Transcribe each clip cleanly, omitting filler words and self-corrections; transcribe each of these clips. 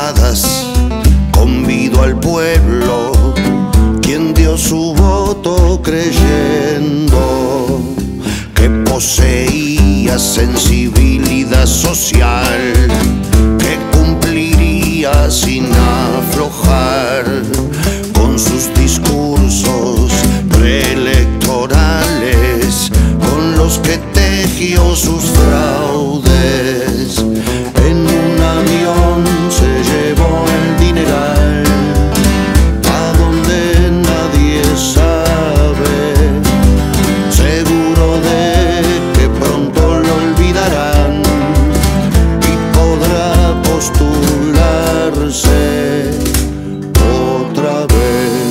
miradas convido al pueblo, quien dio su voto creyendo que poseía sensibilidad social, que cumpliría sin aflojar con sus discursos preelectorales, con los que tejió sus fraudes. En un avión se llevó el dineral a donde nadie sabe, seguro de que pronto lo olvidarán y podrá postularse otra vez.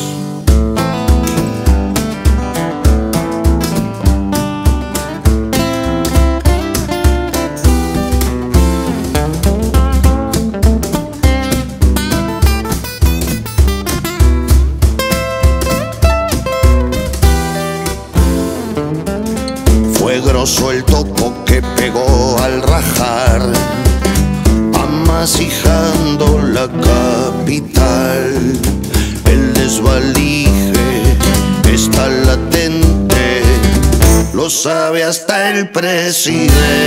Fue grosso el topo que pegó al rajar, amasijando la capital. El desvalije está latente, lo sabe hasta el presidente.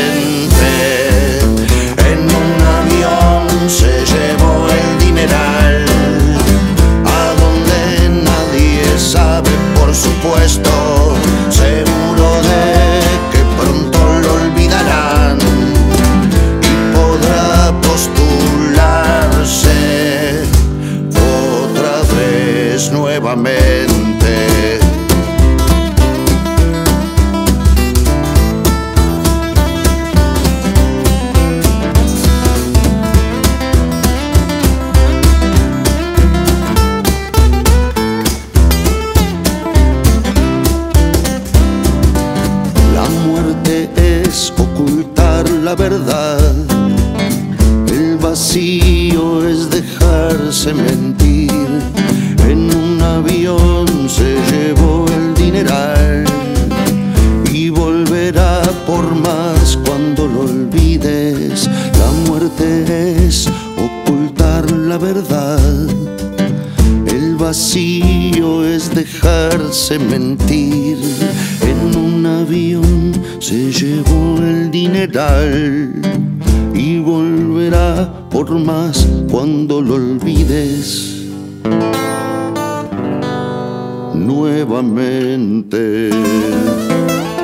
En un avión se llevó el dineral a donde nadie sabe, por supuesto, seguro de que pronto lo olvidarán y podrá postularse otra vez nuevamente. Es ocultar la verdad, el vacío es dejarse mentir. En un avión se llevó el dineral y volverá por más cuando lo olvides. La muerte es ocultar la verdad, el vacío es dejarse mentir. En un avión se llevó el dineral y volverá por más cuando lo olvides nuevamente.